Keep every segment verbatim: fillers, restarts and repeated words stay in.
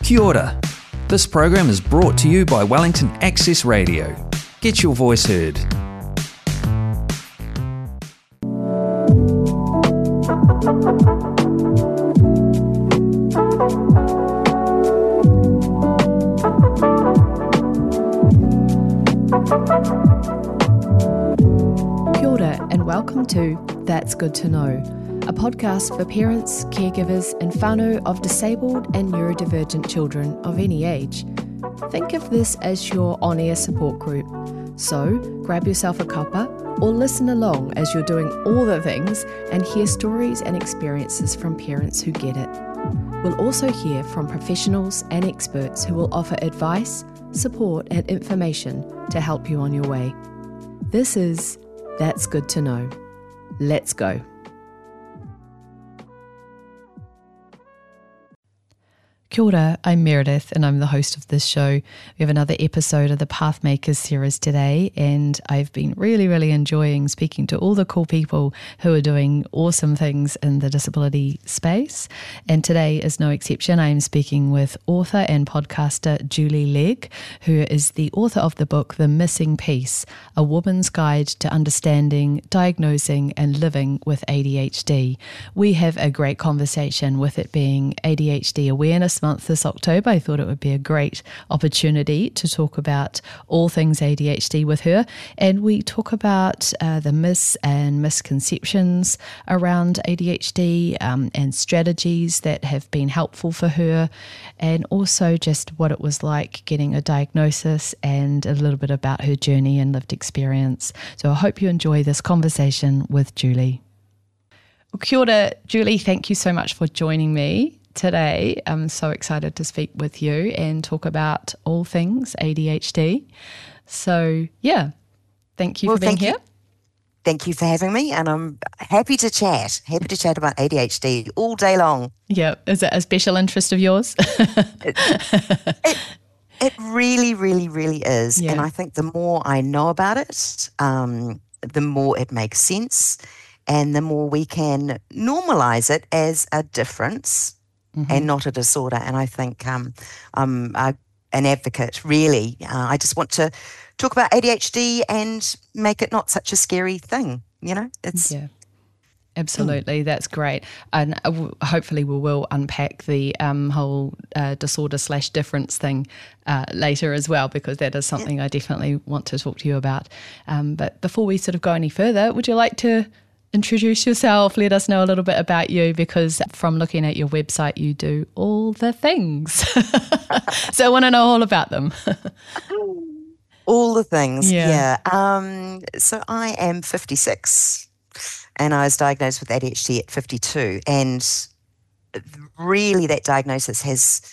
Kia ora. This program is brought to you by Wellington Access Radio. Get your voice heard. Kia ora and welcome to That's Good to Know, a podcast for parents, caregivers and whānau of disabled and neurodivergent children of any age. Think of this as your on-air support group. So grab yourself a cuppa or listen along as you're doing all the things and hear stories and experiences from parents who get it. We'll also hear from professionals and experts who will offer advice, support and information to help you on your way. This is That's Good to Know. Let's go. Kia ora, I'm Meredith and I'm the host of this show. We have another episode of the Pathmakers series today, and I've been really, really enjoying speaking to all the cool people who are doing awesome things in the disability space. And today is no exception. I am speaking with author and podcaster Julie Legg, who is the author of the book The Missing Piece, A Woman's Guide to Understanding, Diagnosing and Living with A D H D. We have a great conversation, with it being A D H D Awareness Month this October. I thought it would be a great opportunity to talk about all things A D H D with her, and we talk about uh, the myths and misconceptions around A D H D um, and strategies that have been helpful for her, and also just what it was like getting a diagnosis and a little bit about her journey and lived experience. So I hope you enjoy this conversation with Julie. Well, kia ora, Julie, thank you so much for joining me today. I'm so excited to speak with you and talk about all things A D H D. So yeah, thank you well, for being thank here. You. Thank you for having me, and I'm happy to chat, happy to chat about A D H D all day long. Yeah, is it a special interest of yours? it, it, it really, really, really is. Yeah. And I think the more I know about it, um, the more it makes sense, and the more we can normalize it as a difference. Mm-hmm. And not a disorder. And I think um, I'm uh, an advocate, really. Uh, I just want to talk about A D H D and make it not such a scary thing, you know? It's yeah, absolutely. Mm. That's great. And uh, w- hopefully we will unpack the um, whole uh, disorder slash difference thing uh, later as well, because that is something yeah. I definitely want to talk to you about. Um, but before we sort of go any further, would you like to introduce yourself, let us know a little bit about you, because from looking at your website, you do all the things. So I want to know all about them. All the things, yeah. yeah. Um, so I am fifty-six and I was diagnosed with A D H D at fifty-two. And really that diagnosis has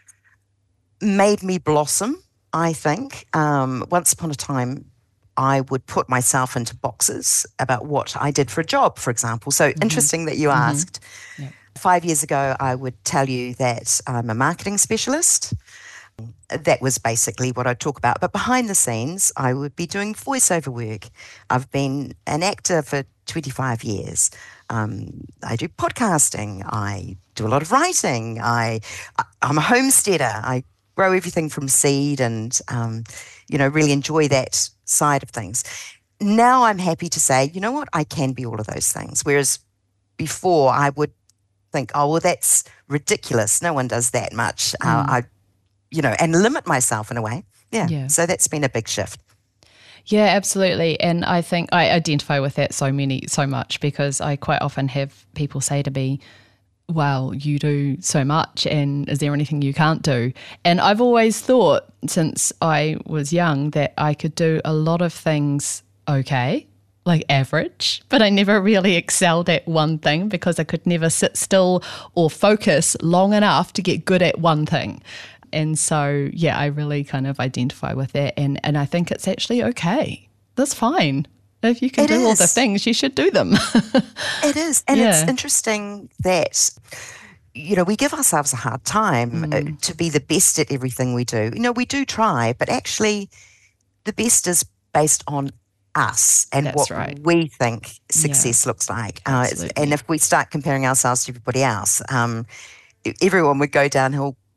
made me blossom, I think. Um, once upon a time, I would put myself into boxes about what I did for a job, for example. So mm-hmm. interesting that you mm-hmm. asked. Yeah. Five years ago, I would tell you that I'm a marketing specialist. That was basically what I'd talk about. But behind the scenes, I would be doing voiceover work. I've been an actor for twenty-five years. Um, I do podcasting. I do a lot of writing. I, I'm a homesteader. I grow everything from seed and, um, you know, really enjoy that side of things. Now I'm happy to say, you know what, I can be all of those things. Whereas before I would think, oh, well, that's ridiculous. No one does that much. Mm. Uh, I, you know, and limit myself in a way. Yeah. yeah. So that's been a big shift. Yeah, absolutely. And I think I identify with that so many, so much, because I quite often have people say to me, well, you do so much, and is there anything you can't do? And I've always thought since I was young that I could do a lot of things okay, like average, but I never really excelled at one thing because I could never sit still or focus long enough to get good at one thing. And so, yeah, I really kind of identify with that, and, and I think it's actually okay. That's fine. If you can it do is. all the things, you should do them. It is. And yeah. it's interesting that, you know, we give ourselves a hard time mm. to be the best at everything we do. You know, we do try, but actually the best is based on us and That's what right. we think success yeah. looks like. Uh, and if we start comparing ourselves to everybody else, um, everyone would go downhill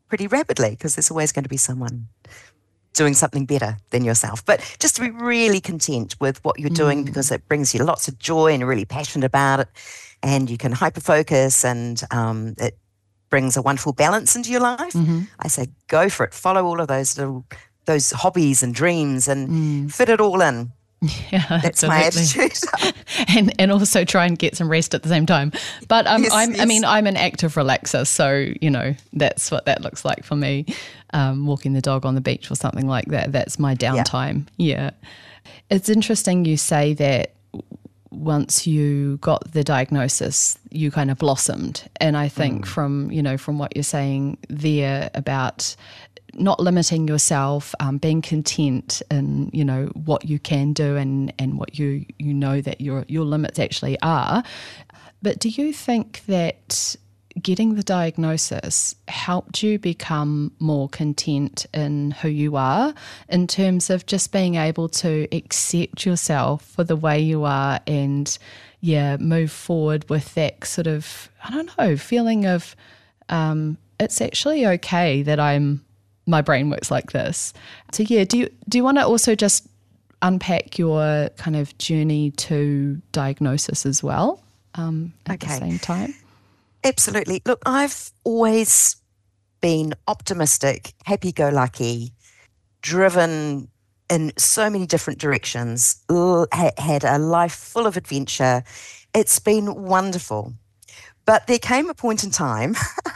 pretty rapidly because there's always going to be someone doing something better than yourself. But just to be really content with what you're doing mm. because it brings you lots of joy and you're really passionate about it, and you can hyper-focus, and um, it brings a wonderful balance into your life. Mm-hmm. I say go for it. Follow all of those little those hobbies and dreams and mm. fit it all in. Yeah, that's my attitude. and and also try and get some rest at the same time. But um, yes, I'm, yes. I mean, I'm an active relaxer, so you know that's what that looks like for me. Um, walking the dog on the beach or something like that. That's my downtime. Yeah. yeah, it's interesting you say that. Once you got the diagnosis, you kind of blossomed. And I think mm. from, you know, from what you're saying there about not limiting yourself, um, being content in, you know, what you can do and, and what you, you know that your your limits actually are. But do you think that getting the diagnosis helped you become more content in who you are, in terms of just being able to accept yourself for the way you are and, yeah, move forward with that sort of, I don't know, feeling of um, it's actually okay that I'm, my brain works like this. So, yeah, do you, do you want to also just unpack your kind of journey to diagnosis as well um, at okay. the same time? Absolutely. Look, I've always been optimistic, happy-go-lucky, driven in so many different directions, had a life full of adventure. It's been wonderful. But there came a point in time,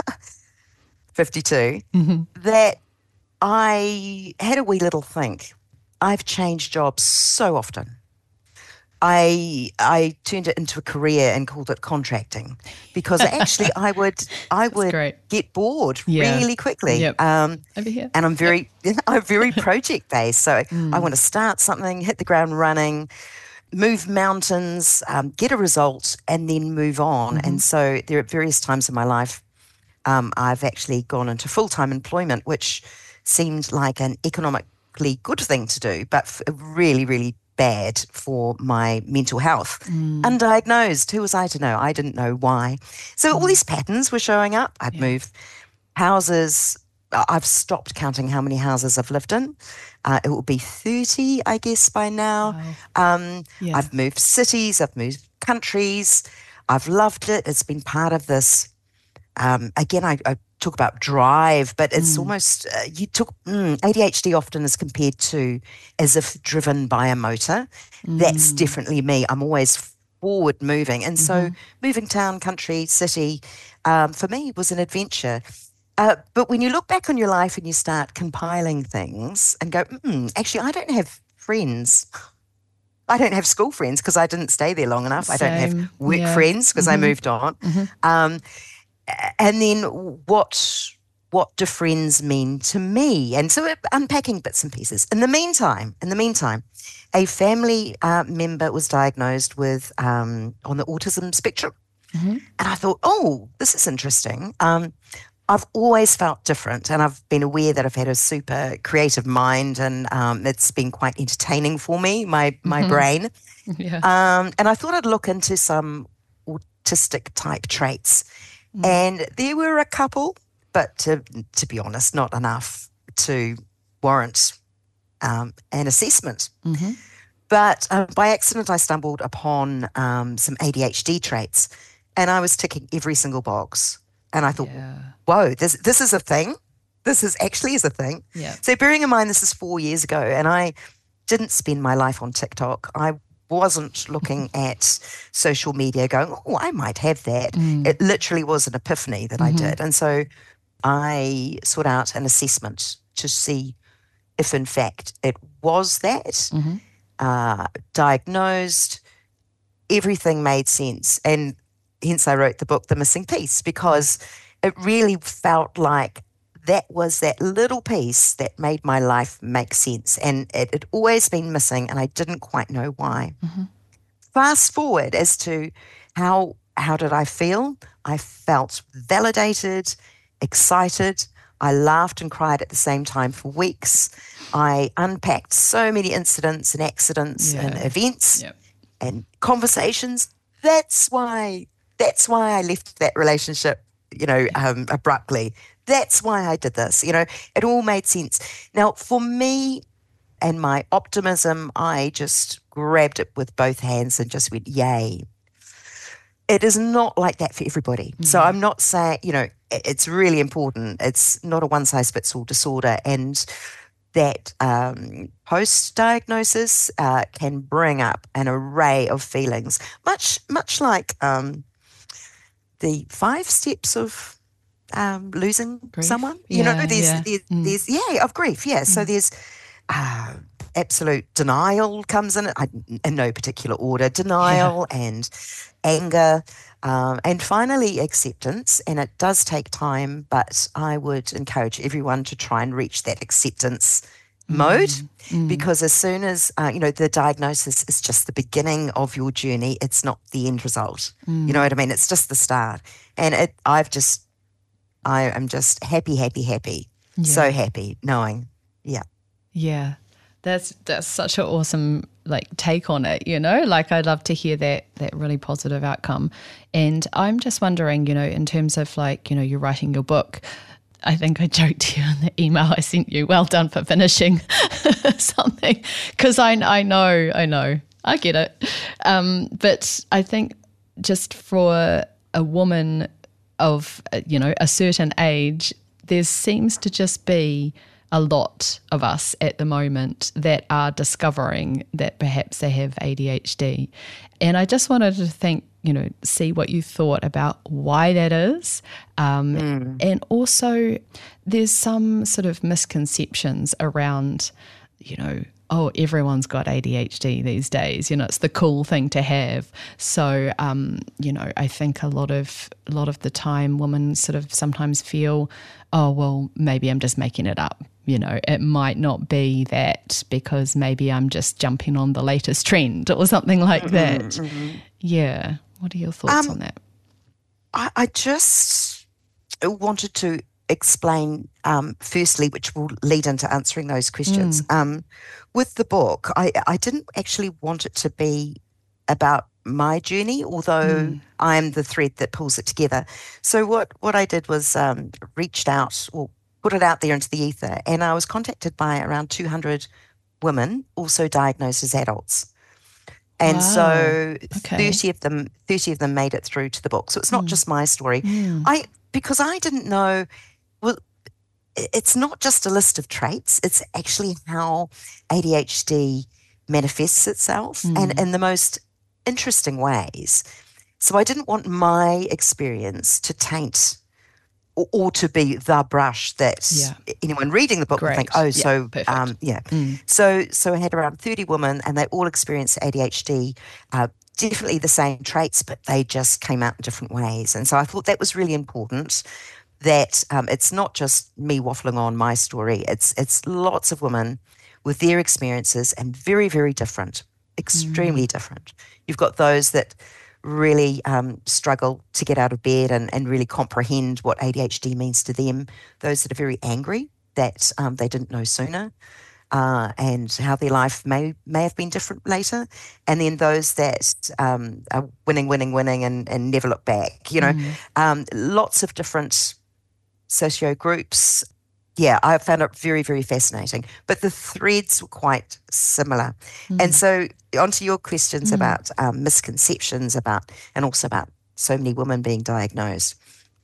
fifty-two, mm-hmm. that I had a wee little think. I've changed jobs so often. I I turned it into a career and called it contracting because actually I would I would get bored yeah. really quickly. Yep. Um, Over here. And I'm very yep. I'm very project based. So mm. I want to start something, hit the ground running, move mountains, um, get a result, and then move on. Mm-hmm. And so there are various times in my life um, I've actually gone into full time employment, which seemed like an economically good thing to do, but really, really bad for my mental health. Mm. Undiagnosed. Who was I to know? I didn't know why. So mm. all these patterns were showing up. I'd yeah. move houses. I've stopped counting how many houses I've lived in. Uh, it will be thirty, I guess, by now. Wow. Um, yeah. I've moved cities. I've moved countries. I've loved it. It's been part of this. Um, again, I, I talk about drive, but it's mm. almost, uh, you took, mm, A D H D often is compared to as if driven by a motor. Mm. That's definitely me. I'm always forward moving. And mm-hmm. so moving town, country, city, um, for me was an adventure. Uh, but when you look back on your life and you start compiling things and go, mm, actually, I don't have friends. I don't have school friends because I didn't stay there long enough. Same. I don't have work yeah. friends because mm-hmm. I moved on. Mm-hmm. Um, and then what what do friends mean to me? And so unpacking bits and pieces. In the meantime, in the meantime, a family uh, member was diagnosed with um, on the autism spectrum. Mm-hmm. And I thought, oh, this is interesting. Um, I've always felt different, and I've been aware that I've had a super creative mind, and um, it's been quite entertaining for me, my my mm-hmm. brain. Yeah. Um, and I thought I'd look into some autistic type traits. Mm. And there were a couple, but to, to be honest, not enough to warrant um, an assessment. Mm-hmm. But uh, by accident, I stumbled upon um, some A D H D traits, and I was ticking every single box. And I thought, yeah. whoa, this this is a thing. This is actually is a thing. Yeah. So bearing in mind this is four years ago, and I didn't spend my life on TikTok. I wasn't looking at social media going, oh, I might have that. Mm. It literally was an epiphany that mm-hmm. I did. And so I sought out an assessment to see if, in fact, it was that. Mm-hmm. Uh, diagnosed, everything made sense. And hence I wrote the book, The Missing Piece, because it really felt like that was that little piece that made my life make sense. And it had always been missing, and I didn't quite know why. Mm-hmm. Fast forward as to how how did I feel? I felt validated, excited. I laughed and cried at the same time for weeks. I unpacked so many incidents and accidents yeah. and events yep. and conversations. That's why, that's why I left that relationship, you know, um, abruptly. that's why I did this. You know, it all made sense. Now, for me and my optimism, I just grabbed it with both hands and just went, yay. It is not like that for everybody. Mm-hmm. So I'm not saying, you know, it's really important. It's not a one-size-fits-all disorder. And that um, post-diagnosis uh, can bring up an array of feelings, much much like um, the five steps of um, losing grief. Someone. You yeah, know, there's, yeah. there's, Mm. there's, yeah, of grief, yeah. Mm. So there's uh, absolute denial comes in, I, in no particular order, denial yeah. and anger, um, and finally acceptance. And it does take time, but I would encourage everyone to try and reach that acceptance mm. mode mm. because as soon as, uh, you know, the diagnosis is just the beginning of your journey. It's not the end result. Mm. You know what I mean? It's just the start. And it, I've just, I am just happy, happy, happy. Yeah. So happy knowing. Yeah. Yeah. That's that's such an awesome like take on it, you know, like I'd love to hear that that really positive outcome. And I'm just wondering, you know, in terms of like, you know, you're writing your book, I think I joked to you in the email I sent you, well done for finishing something, because I, I know, I know, I get it. Um, but I think just for a woman of, you know, a certain age, there seems to just be a lot of us at the moment that are discovering that perhaps they have A D H D. And I just wanted to think, you know, see what you thought about why that is. Um, mm. And also there's some sort of misconceptions around, you know, oh, everyone's got A D H D these days. You know, it's the cool thing to have. So, um, you know, I think a lot of a lot of the time women sort of sometimes feel, oh, well, maybe I'm just making it up. You know, it might not be that because maybe I'm just jumping on the latest trend or something like mm-hmm, that. Mm-hmm. Yeah. What are your thoughts um, on that? I, I just wanted to explain, um, firstly, which will lead into answering those questions. Mm. Um, with the book, I, I didn't actually want it to be about my journey, although mm. I'm the thread that pulls it together. So what, what I did was um, reached out or put it out there into the ether, and I was contacted by around two hundred women also diagnosed as adults. And wow. so okay. thirty of them thirty of them made it through to the book. So it's not mm. just my story. Mm. I because I didn't know, well, it's not just a list of traits, it's actually how A D H D manifests itself mm. and in the most interesting ways. So I didn't want my experience to taint or, or to be the brush that yeah. anyone reading the book Great. Would think, oh, yeah, so, um, yeah. Mm. So so I had around thirty women and they all experienced A D H D, uh, definitely the same traits, but they just came out in different ways. And so I thought that was really important, that um, it's not just me waffling on my story. It's it's lots of women with their experiences and very, very different, extremely mm. different. You've got those that really um, struggle to get out of bed and, and really comprehend what A D H D means to them. Those that are very angry that um, they didn't know sooner uh, and how their life may may have been different later. And then those that um, are winning, winning, winning and, and never look back. You know, mm. um, lots of different socio groups. Yeah, I found it very, very fascinating. But the threads were quite similar. Mm. And so onto your questions mm. about um, misconceptions about, and also about so many women being diagnosed.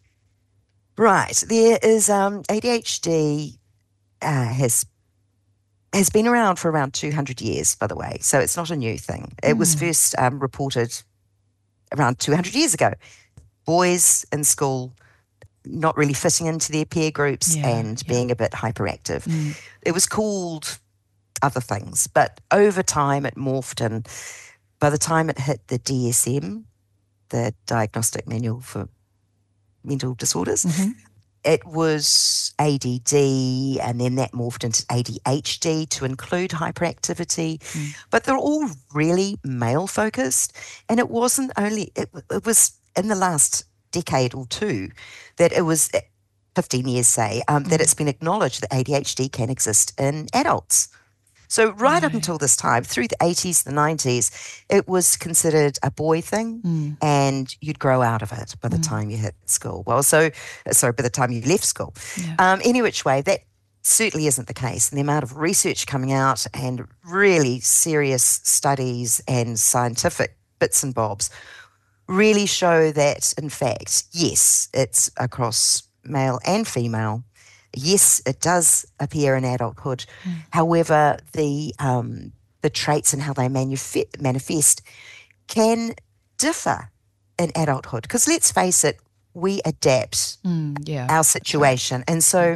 Right, there is um, A D H D uh, has has been around for around two hundred years, by the way. So it's not a new thing. It mm. was first um, reported around two hundred years ago. Boys in school not really fitting into their peer groups yeah, and yeah. being a bit hyperactive. Mm. It was called other things, but over time it morphed, and by the time it hit the D S M, the Diagnostic Manual for Mental Disorders, mm-hmm. it was A D D, and then that morphed into A D H D to include hyperactivity. Mm. But they're all really male-focused, and it wasn't only, it, it was in the last decade or two that it was fifteen years say um, mm. that it's been acknowledged that A D H D can exist in adults. So right up until this time, through the eighties, the nineties, it was considered a boy thing mm. and you'd grow out of it by the mm. time you hit school. Well, so, sorry, by the time you left school. Yeah. Um, any which way, that certainly isn't the case. And the amount of research coming out and really serious studies and scientific bits and bobs really show that, in fact, yes, it's across male and female. Yes, it does appear in adulthood. Mm. However, the um, the traits and how they manif- manifest can differ in adulthood. Because let's face it, we adapt mm, yeah. our situation. And so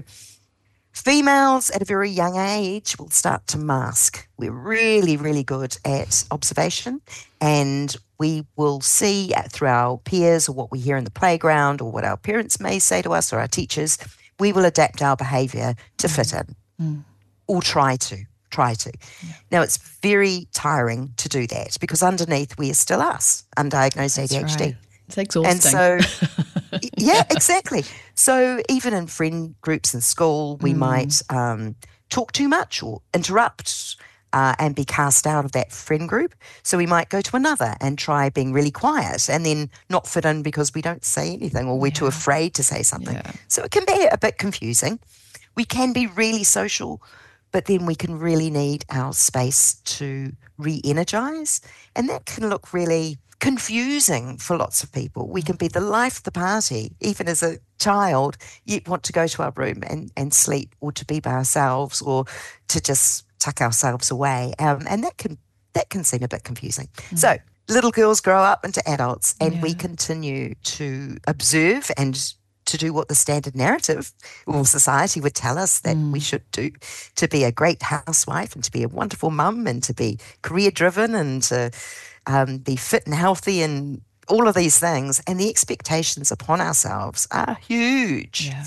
females at a very young age will start to mask. We're really, really good at observation, and we will see through our peers or what we hear in the playground or what our parents may say to us or our teachers, we will adapt our behaviour to mm. fit in mm. or try to, try to. Yeah. Now, it's very tiring to do that because underneath we are still us, undiagnosed That's A D H D. Right. It's exhausting. And so, yeah, exactly. So even in friend groups in school, we mm. might um, talk too much or interrupt uh, and be cast out of that friend group. So we might go to another and try being really quiet and then not fit in because we don't say anything or we're yeah. too afraid to say something. Yeah. So it can be a bit confusing. We can be really social, but then we can really need our space to re-energize. And that can look really confusing for lots of people. We can be the life of the party, even as a child, yet want to go to our room and, and sleep or to be by ourselves or to just tuck ourselves away. Um, and that can that can seem a bit confusing. Mm. So little girls grow up into adults and yeah. we continue to observe and to do what the standard narrative or society would tell us that mm. we should do, to be a great housewife and to be a wonderful mum and to be career-driven and to um, be fit and healthy and all of these things. And the expectations upon ourselves are huge. Yeah.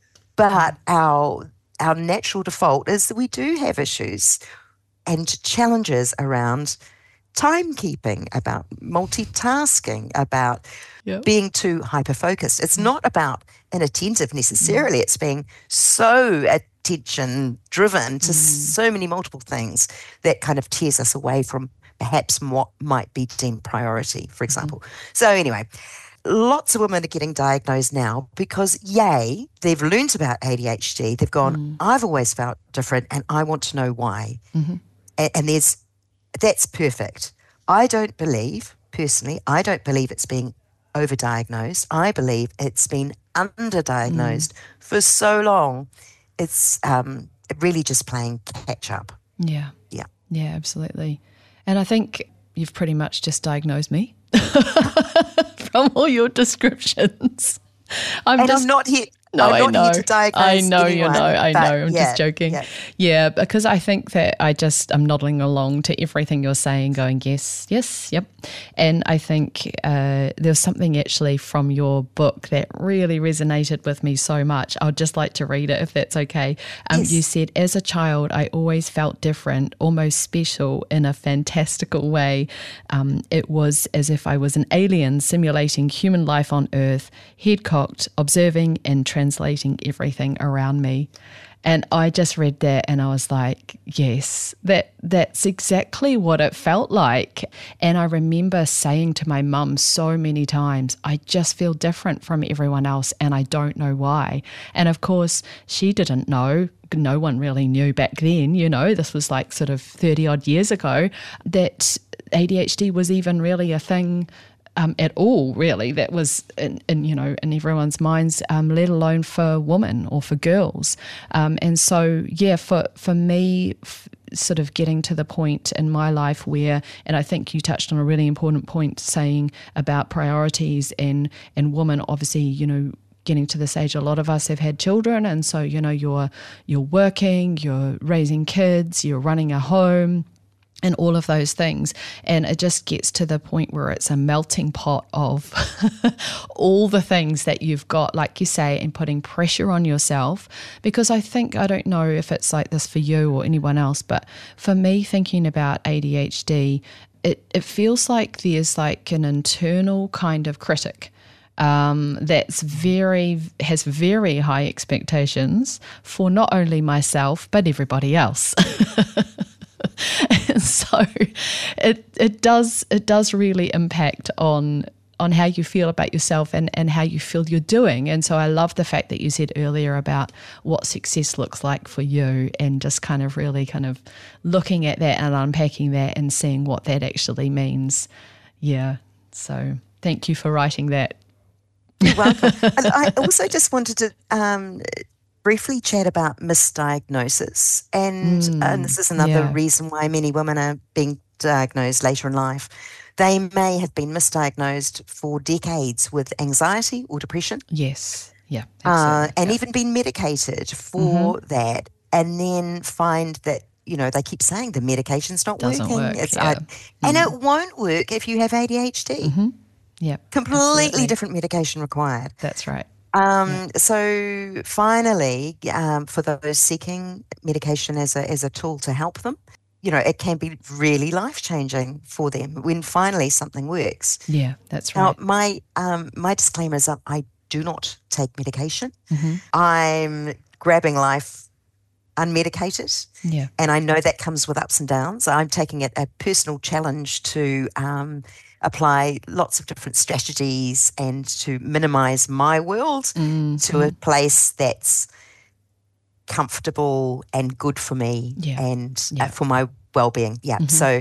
But our our natural default is that we do have issues and challenges around timekeeping, about multitasking, about yep. being too hyper-focused. It's not about inattentive necessarily. Mm. It's being so attention-driven to mm. so many multiple things that kind of tears us away from perhaps what might be deemed priority, for example. Mm. So anyway, lots of women are getting diagnosed now because, yay, they've learned about A D H D. They've gone, mm. I've always felt different and I want to know why. Mm-hmm. And, and there's that's perfect. I don't believe, personally, I don't believe it's being overdiagnosed. I believe it's been underdiagnosed mm. for so long. It's um, really just playing catch up. Yeah. Yeah. Yeah, absolutely. And I think you've pretty much just diagnosed me from all your descriptions. I'm and just, I'm not here. No, I'm I not know. here to diagnose I know anyone, you know. I know. I'm yeah, just joking. Yeah. yeah, because I think that I just I'm nodding along to everything you're saying, going yes, yes, yep. And I think uh, there was something actually from your book that really resonated with me so much. I'd just like to read it if that's okay. Um, yes. You said, as a child, I always felt different, almost special in a fantastical way. Um, it was as if I was an alien simulating human life on Earth, head cocked, observing and translating everything around me. And I just read that and I was like, yes, that that's exactly what it felt like. And I remember saying to my mum so many times, I just feel different from everyone else and I don't know why. And of course, she didn't know. No one really knew back then, you know, this was like sort of thirty odd years ago, that A D H D was even really a thing Um, at all, really, that was in, in you know in everyone's minds, um, let alone for women or for girls. Um, and so, yeah, for for me, f- sort of getting to the point in my life where, and I think you touched on a really important point, saying about priorities and and women, obviously, you know. Getting to this age, a lot of us have had children, and so you know you're you're working, you're raising kids, you're running a home, and all of those things. And it just gets to the point where it's a melting pot of all the things that you've got, like you say, and putting pressure on yourself. Because I think, I don't know if it's like this for you or anyone else, but for me, thinking about A D H D, it, it feels like there's like an internal kind of critic Um, that's very has very high expectations for not only myself but everybody else. And so it it does it does really impact on on how you feel about yourself and, and how you feel you're doing. And so I love the fact that you said earlier about what success looks like for you, and just kind of really kind of looking at that and unpacking that and seeing what that actually means. Yeah. So thank you for writing that. You're welcome. And I also just wanted to um, briefly chat about misdiagnosis. And, Mm, and this is another yeah. reason why many women are being diagnosed later in life. They may have been misdiagnosed for decades with anxiety or depression. Yes. Yeah. Uh, Absolutely. and yeah. even been medicated for Mm-hmm. that, and then find that, you know, they keep saying the medication's not Doesn't working. work, It's yeah. I, and it won't work if you have A D H D. Mm-hmm. Yeah. Completely absolutely. different medication required. That's right. Um, Yeah. So finally, um, for those seeking medication as a as a tool to help them, you know, it can be really life changing for them when finally something works. Yeah. That's Now, right. my um, my disclaimer is that I do not take medication. Mm-hmm. I'm grabbing life unmedicated, Yeah. and I know that comes with ups and downs. I'm taking it a personal challenge to um, apply lots of different strategies and to minimize my world Mm-hmm. to a place that's comfortable and good for me Yeah. and Yeah. uh, for my well-being. Yeah. Mhm. So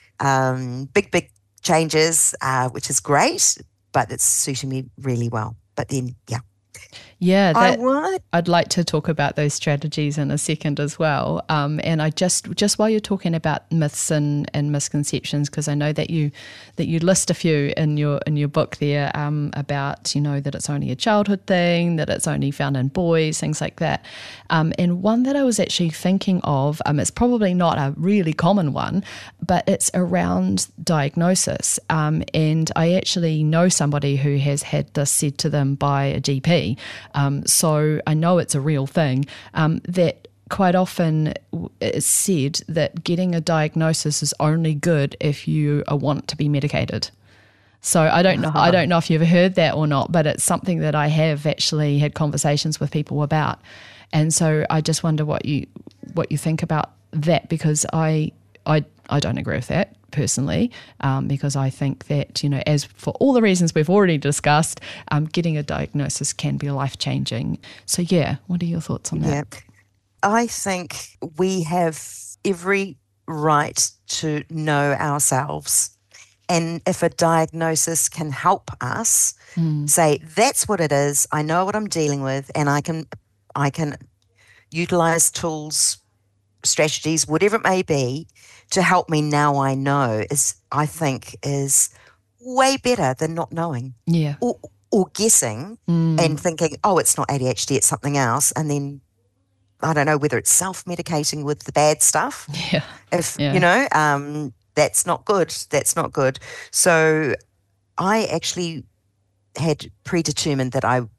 um, big, big changes, uh, which is great, but it's suiting me really well. But then, yeah. Yeah, I that, would. I'd like to talk about those strategies in a second as well. Um, and I just just while you're talking about myths and, and misconceptions, because I know that you that you list a few in your in your book there um, about, you know, that it's only a childhood thing, that it's only found in boys, things like that. Um, and one that I was actually thinking of, um, it's probably not a really common one, but it's around diagnosis. Um, and I actually know somebody who has had this said to them by a G P. Um, so I know it's a real thing, um, that quite often it's said that getting a diagnosis is only good if you want to be medicated. So I don't know. I don't know if you've heard that or not, but it's something that I have actually had conversations with people about, and so I just wonder what you what you think about that, because I I I don't agree with that personally, um, because I think that, you know, as for all the reasons we've already discussed, um, getting a diagnosis can be life changing. So yeah, what are your thoughts on that? Yeah. I think we have every right to know ourselves. And if a diagnosis can help us Mm. say, that's what it is, I know what I'm dealing with, and I can I can utilize tools, strategies, whatever it may be, to help me now I know, is I think is way better than not knowing. Yeah. Or or guessing Mm. and thinking, oh, it's not A D H D, it's something else, and then I don't know whether it's self-medicating with the bad stuff. Yeah. If, Yeah. you know, um, that's not good. That's not good. So I actually had predetermined that I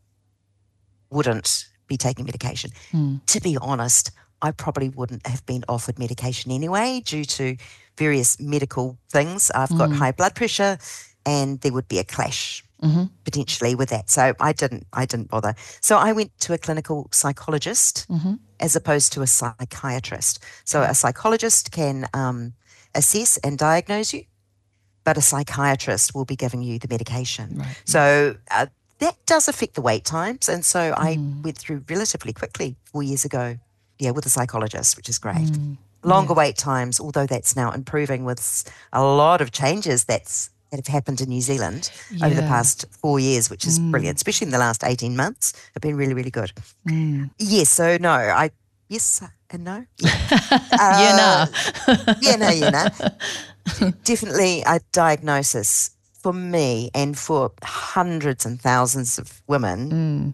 wouldn't be taking medication. Mm. To be honest, I probably wouldn't have been offered medication anyway due to various medical things. I've got Mm. high blood pressure, and there would be a clash Mm-hmm. potentially with that. So I didn't I didn't bother. So I went to a clinical psychologist Mm-hmm. as opposed to a psychiatrist. So a psychologist can um, assess and diagnose you, but a psychiatrist will be giving you the medication. Right. So uh, that does affect the wait times. And so I Mm. went through relatively quickly four years ago, yeah, with a psychologist, which is great. Mm. Longer Yeah. wait times, although that's now improving with a lot of changes that's that have happened in New Zealand over the Yeah. past four years, which is Mm. brilliant, especially in the last eighteen months, have been really, really good. Mm. Yes, so no, I, yes and no. Yeah, nah. Uh, yeah, no, yeah, no. Definitely a diagnosis for me and for hundreds and thousands of women Mm.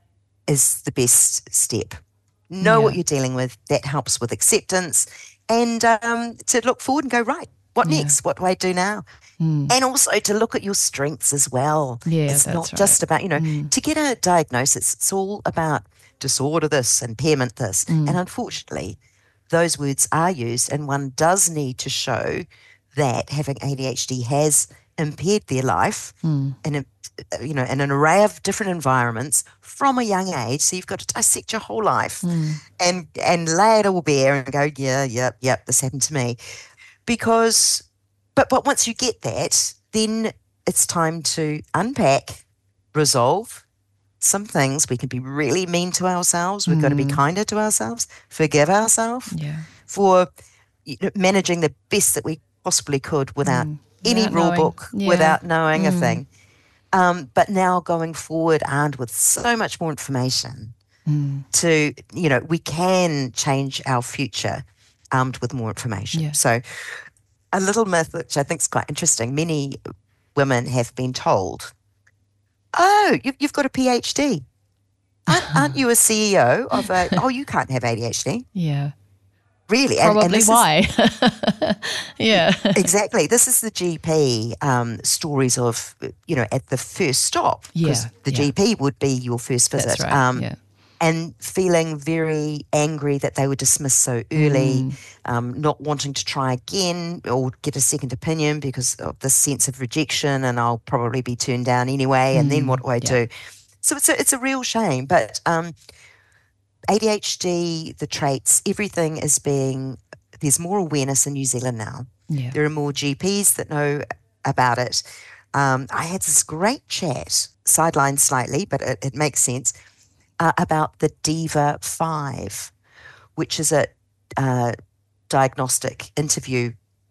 is the best step. Know what Yeah. you're dealing with. That helps with acceptance, and um, to look forward and go, right, what Yeah. next? What do I do now? Mm. And also to look at your strengths as well. Yeah, it's that's not right. just about, you know, Mm. to get a diagnosis, it's all about disorder this, impairment this. Mm. And unfortunately, those words are used, and one does need to show that having A D H D has impaired their life Mm. in a, you know, in an array of different environments from a young age. So you've got to dissect your whole life Mm. and and lay it all bare and go, yeah, yep, yep, this happened to me. Because, but but once you get that, then it's time to unpack, resolve some things. We can be really mean to ourselves. We've got to be kinder to ourselves, forgive ourselves Yeah. for you know, managing the best that we possibly could without Mm. any Without rule knowing. book, Yeah. without knowing a Mm. thing. Um, but now going forward, armed with so much more information Mm. to, you know, we can change our future armed with more information. Yeah. So a little myth, which I think is quite interesting, many women have been told, oh, you, you've got a PhD. Aren't, aren't you a C E O of a, oh, you can't have A D H D. Yeah. Really? And, and Probably this why. Yeah. Is, exactly. This is the G P um, stories of, you know, at the first stop. Because Yeah, the yeah. G P would be your first visit. That's right. Um, yeah. And feeling very angry that they were dismissed so early, Mm. um, not wanting to try again or get a second opinion because of the sense of rejection and I'll probably be turned down anyway. And then what do I Mm, yeah. do? So it's a, it's a real shame. But um, A D H D, the traits, everything is being, there's more awareness in New Zealand now. Yeah. There are more G Ps that know about it. Um, I had this great chat, sidelined slightly, but it, it makes sense, uh, about the DIVA five, which is a uh, diagnostic interview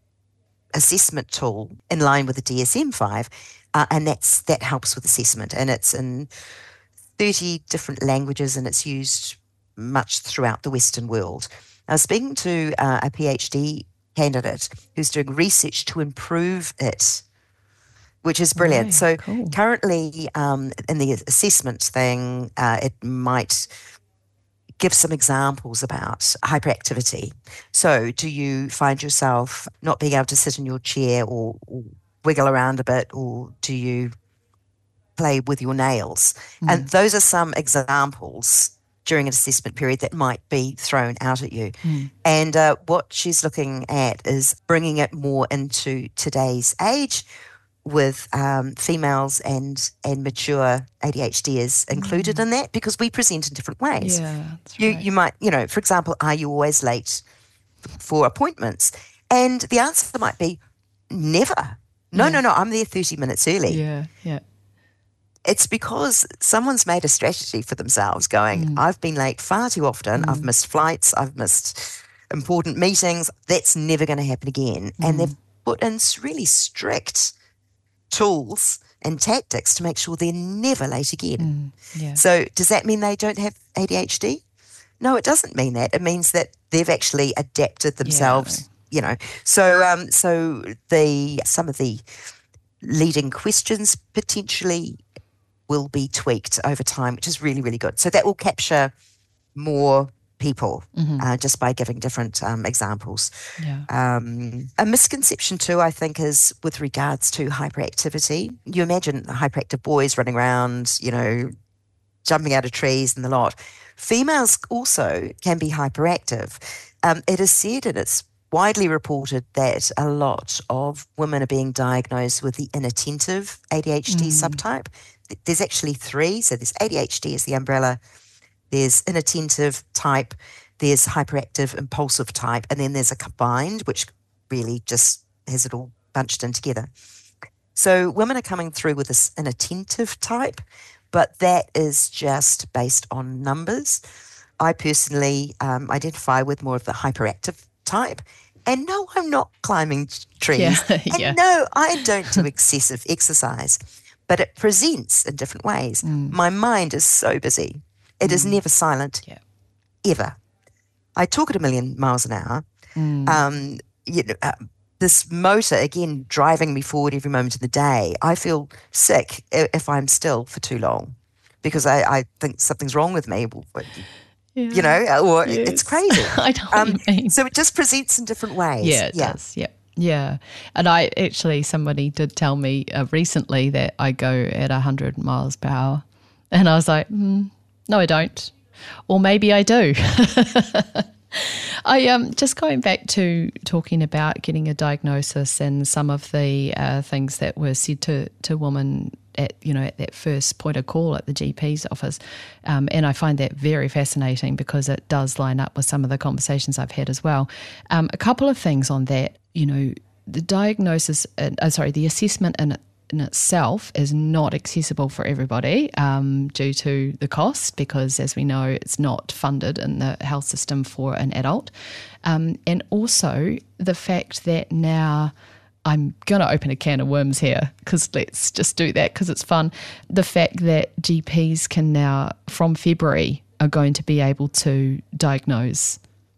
assessment tool in line with the D S M five, uh, and that's that helps with assessment. And it's in thirty different languages and it's used much throughout the Western world. I was speaking to uh, a PhD candidate who's doing research to improve it, which is brilliant. Right, so cool. currently um, in the assessment thing, uh, it might give some examples about hyperactivity. So do you find yourself not being able to sit in your chair or, or wiggle around a bit, or do you play with your nails? Mm. And those are some examples during an assessment period that might be thrown out at you. Mm. And uh, what she's looking at is bringing it more into today's age with um, females and and mature A D H D is included in that, because we present in different ways. Yeah, that's You right. you might, you know, for example, are you always late for appointments? And the answer might be never. No, Yeah. no, no, I'm there thirty minutes early. Yeah, yeah. It's because someone's made a strategy for themselves going, Mm. I've been late far too often. I've missed flights. I've missed important meetings. That's never going to happen again. Mm. And they've put in s- really strict tools and tactics to make sure they're never late again. Mm. Yeah. So does that mean they don't have A D H D? No, it doesn't mean that. It means that they've actually adapted themselves, you know. So um, so the some of the leading questions potentially will be tweaked over time, which is really, really good. So that will capture more people Mhm. uh, just by giving different um, examples. Yeah. Um, a misconception too, I think, is with regards to hyperactivity. You imagine hyperactive boys running around, you know, jumping out of trees and the lot. Females also can be hyperactive. Um, it is said, and it's widely reported, that a lot of women are being diagnosed with the inattentive A D H D Mm. subtype. Th- There's actually three. So there's A D H D as the umbrella, there's inattentive type, there's hyperactive impulsive type, and then there's a combined, which really just has it all bunched in together. So women are coming through with this inattentive type, but that is just based on numbers. I personally um, identify with more of the hyperactive type. And no, I'm not climbing t- trees. Yeah, And yeah. no, I don't do excessive exercise, but it presents in different ways. Mm. My mind is so busy. It is never silent, Yeah. ever. I talk at a million miles an hour. Mm. Um, you know, uh, this motor, again, driving me forward every moment of the day. I feel sick i- if I'm still for too long because I, I think something's wrong with me, Yeah. you know, or Yes. it's crazy. I know what you mean. So it just presents in different ways. Yeah, it does. Yeah. Yeah. And I actually, somebody did tell me uh, recently that I go at one hundred miles per hour. And I was like, mm, no, I don't. Or maybe I do. I um just going back to talking about getting a diagnosis and some of the uh, things that were said to to women at you know at that first point of call at the G P's office, um, and I find that very fascinating because it does line up with some of the conversations I've had as well. Um, a couple of things on that, you know, the diagnosis, uh, uh, sorry, the assessment in in itself is not accessible for everybody um, due to the cost, because as we know, it's not funded in the health system for an adult. Um, and also the fact that now, I'm going to open a can of worms here because let's just do that because it's fun. The fact that G Ps can now, from February, are going to be able to diagnose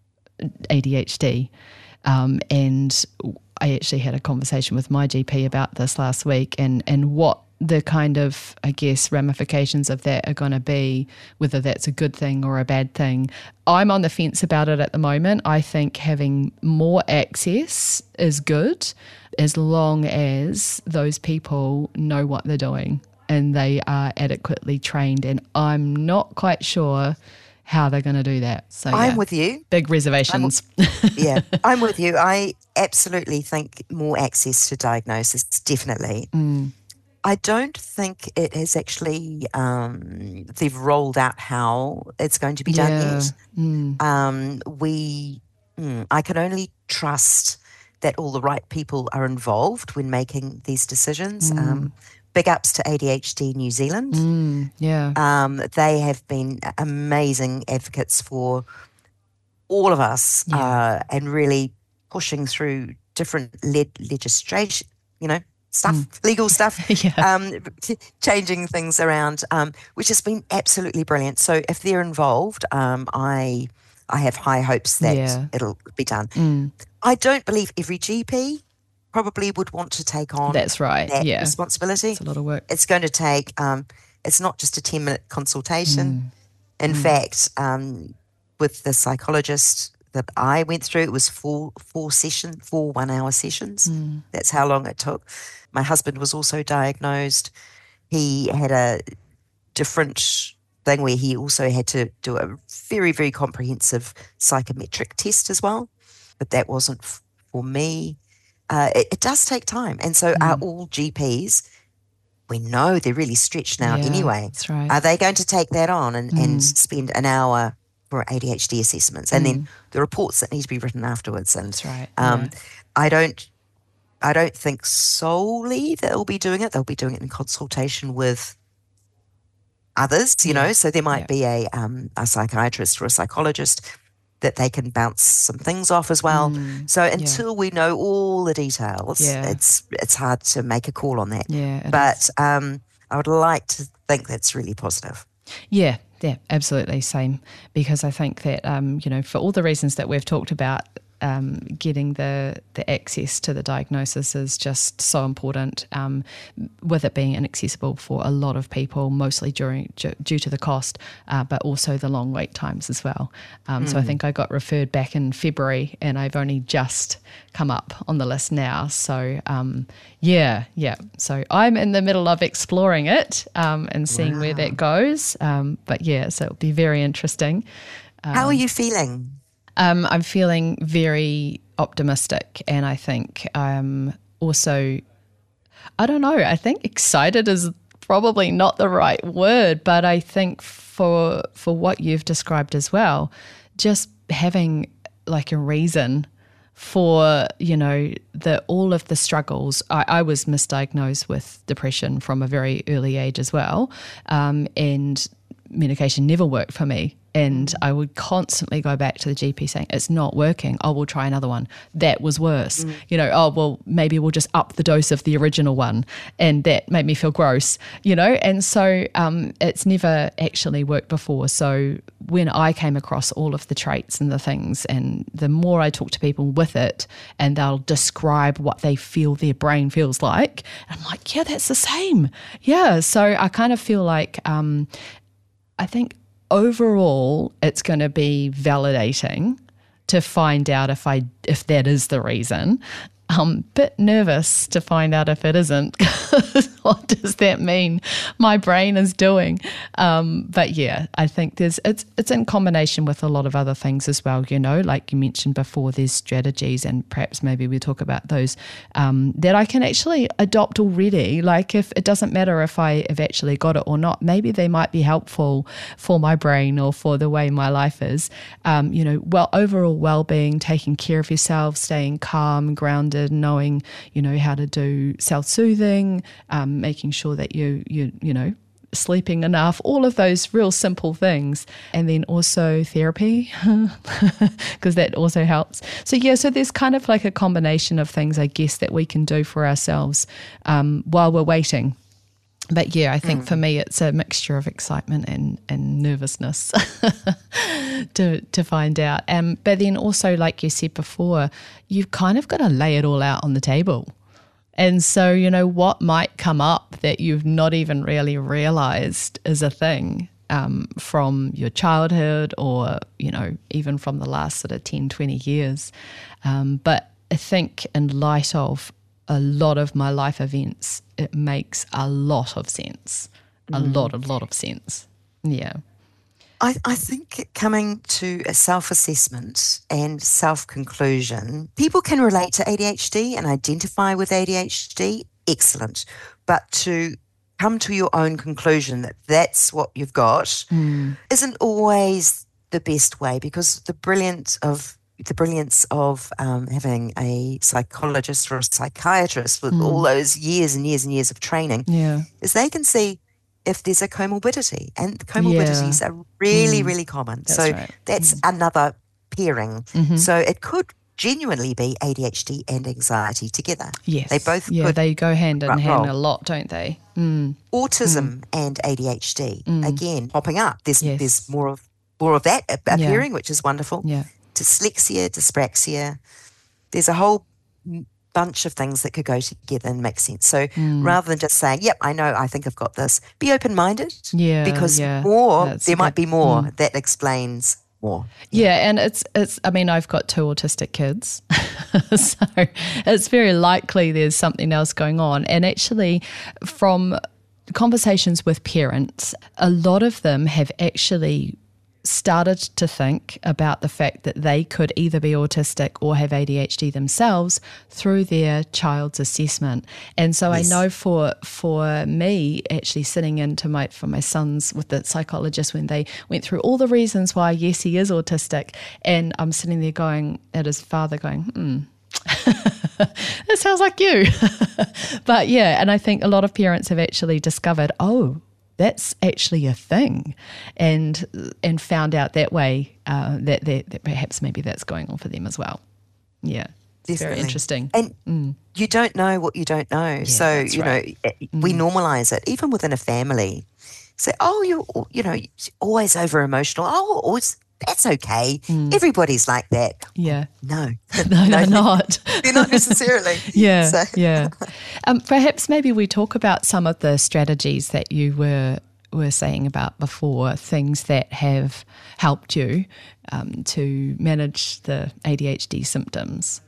A D H D. Um, and I actually had a conversation with my G P about this last week and, and what the kind of, I guess, ramifications of that are going to be, whether that's a good thing or a bad thing. I'm on the fence about it at the moment. I think having more access is good as long as those people know what they're doing and they are adequately trained. And I'm not quite sure how they're going to do that. So I'm yeah, with you. Big reservations. I'm, yeah, I'm with you. I absolutely think more access to diagnosis, definitely. Mm. I don't think it has actually, um, they've rolled out how it's going to be done Yeah. yet. Mm. Um, we, mm, I can only trust that all the right people are involved when making these decisions. Mm. Um, big ups to A D H D New Zealand. Mm. Yeah. Um, they have been amazing advocates for all of us Yeah. uh, and really pushing through different le- legislation, you know, stuff, Mm. legal stuff, Yeah. um, changing things around, um, which has been absolutely brilliant. So if they're involved, um, I I have high hopes that Yeah. it'll be done. Mm. I don't believe every G P probably would want to take on That's right. that Yeah. responsibility. It's a lot of work. It's going to take, um, it's not just a ten-minute consultation. Mm. In Mm. fact, um, with the psychologist that I went through, it was four four sessions, four one-hour sessions. Mm. That's how long it took. My husband was also diagnosed. He had a different thing where he also had to do a very, very comprehensive psychometric test as well, but that wasn't f- for me. Uh, it, it does take time. And so Mm. are all G Ps. We know they're really stretched now Yeah, anyway. that's right. Are they going to take that on and, Mm. and spend an hour for A D H D assessments and Mm. then the reports that need to be written afterwards? And That's right. um, Yeah. I don't I don't think solely they'll be doing it. They'll be doing it in consultation with others, you Yeah. know, so there might Yeah. be a um, a psychiatrist or a psychologist that they can bounce some things off as well. Mm. So until we know all the details, Yeah. it's it's hard to make a call on that. Yeah. it But is. um, I would like to think that's really positive. Yeah, yeah, absolutely same. Because I think that, um, you know, for all the reasons that we've talked about, um, getting the, the access to the diagnosis is just so important, um, with it being inaccessible for a lot of people, mostly during due, due to the cost, uh, but also the long wait times as well. Um, mm. So I think I got referred back in February and I've only just come up on the list now. So um, yeah, yeah. So I'm in the middle of exploring it um, and seeing wow. where that goes. Um, but yeah, so it'll be very interesting. Um, How are you feeling? Um, I'm feeling very optimistic, and I think um, also, I don't know, I think excited is probably not the right word, but I think for for what you've described as well, just having like a reason for, you know, the all of the struggles. I, I was misdiagnosed with depression from a very early age as well, um, and medication never worked for me. And I would constantly go back to the G P saying, it's not working. Oh, we'll try another one. That was worse. Mm. You know, oh, well, maybe we'll just up the dose of the original one. And that made me feel gross, you know. And so um, it's never actually worked before. So when I came across all of the traits and the things, and the more I talk to people with it, and they'll describe what they feel their brain feels like, I'm like, yeah, that's the same. Yeah. So I kind of feel like um, I think overall, it's going to be validating to find out if I if that is the reason. um, bit nervous to find out if it isn't. What does that mean my brain is doing? Um, but yeah, I think there's it's it's in combination with a lot of other things as well, you know, like you mentioned before, there's strategies, and perhaps maybe we talk about those um, that I can actually adopt already. Like if it doesn't matter if I have actually got it or not, maybe they might be helpful for my brain or for the way my life is. Um, you know, well, overall well-being, taking care of yourself, staying calm, grounded, knowing, you know, how to do self-soothing, um, making sure that you, you, you know, sleeping enough, all of those real simple things. And then also therapy, because that also helps. So yeah, so there's kind of like a combination of things, I guess, that we can do for ourselves um, while we're waiting. But yeah, I think mm. for me it's a mixture of excitement and, and nervousness to to find out. Um, but then also, like you said before, you've kind of got to lay it all out on the table. And so, you know, what might come up that you've not even really realised is a thing um, from your childhood or, you know, even from the last sort of ten, twenty years. Um, but I think in light of a lot of my life events, it makes a lot of sense, a mm. lot, a lot of sense. Yeah. I, I think coming to a self-assessment and self-conclusion, people can relate to A D H D and identify with A D H D, excellent. But to come to your own conclusion that that's what you've got mm. isn't always the best way, because the brilliance of the brilliance of um, having a psychologist or a psychiatrist with mm. all those years and years and years of training yeah. is they can see if there's a comorbidity, and comorbidities yeah. are really, mm. really common. That's so right. that's mm. another pairing. Mm-hmm. So it could genuinely be A D H D and anxiety together. Yes. They both yeah, could they go hand in hand roll. a lot, don't they? Mm. Autism mm. and A D H D, mm. again, popping up. There's yes. there's more of more of that appearing, yeah. which is wonderful. Yeah. Dyslexia, dyspraxia. There's a whole bunch of things that could go together and make sense. So mm. rather than just saying, yep, I know, I think I've got this, be open-minded. Yeah, because yeah. more, That's there good. might be more mm. that explains more. Yeah. yeah, and it's, it's. I mean, I've got two autistic kids, so it's very likely there's something else going on. And actually, from conversations with parents, a lot of them have actually started to think about the fact that they could either be autistic or have A D H D themselves through their child's assessment. And so yes. I know for for me, actually sitting into my for my sons with the psychologist when they went through all the reasons why, yes, he is autistic, and I'm sitting there going at his father going, hmm, that sounds like you. But yeah, and I think a lot of parents have actually discovered, oh, that's actually a thing, and and found out that way uh, that, that that perhaps maybe that's going on for them as well. Yeah, it's Definitely. Very interesting. And mm. you don't know what you don't know. Yeah, so, you right. know, we mm. normalise it, even within a family. Say, oh, you you know, always over emotional. Oh, always, that's okay. Mm. Everybody's like that. Yeah. No. No, no, they're not. They're not necessarily. yeah, so. yeah. Um, perhaps maybe we talk about some of the strategies that you were were saying about before, things that have helped you um, to manage the A D H D symptoms.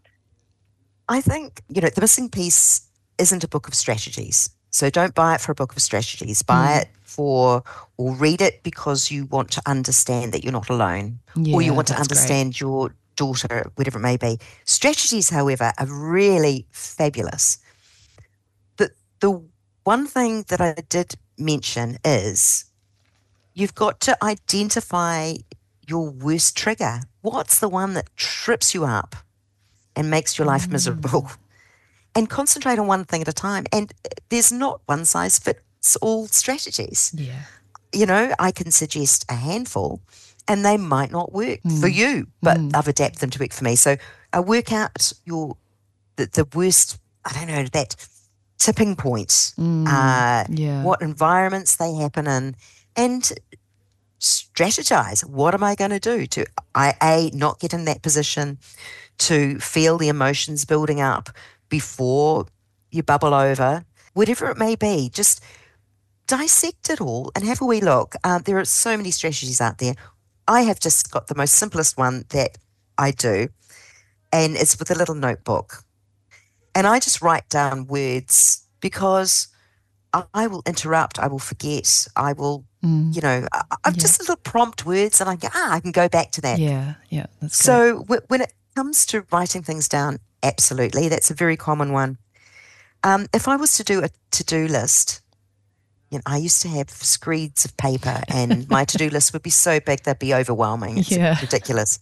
I think, you know, the missing piece isn't a book of strategies. So don't buy it for a book of strategies. Buy mm. it for, or read it because you want to understand that you're not alone, yeah, or you want to that's understand great. your daughter, whatever it may be. Strategies, however, are really fabulous. The, the one thing that I did mention is you've got to identify your worst trigger. What's the one that trips you up and makes your life mm. miserable? And concentrate on one thing at a time. And there's not one size fits all strategies. Yeah. You know, I can suggest a handful and they might not work mm. for you, but mm. I've adapted them to work for me. So I work out your the, the worst, I don't know, that tipping point, mm. uh, yeah. what environments they happen in, and strategize. What am I going to do to, I, A, not get in that position, to feel the emotions building up before you bubble over, whatever it may be. Just dissect it all and have a wee look. Uh, there are so many strategies out there. I have just got the most simplest one that I do, and it's with a little notebook. And I just write down words because I, I will interrupt, I will forget, I will, mm. you know, I, I've yeah. just little prompt words and I go, ah, I can go back to that. Yeah, yeah. That's so w- when it comes to writing things down, absolutely, that's a very common one. Um, if I was to do a to-do list, you know, I used to have screeds of paper and my to-do list would be so big they'd be overwhelming. It's yeah. ridiculous.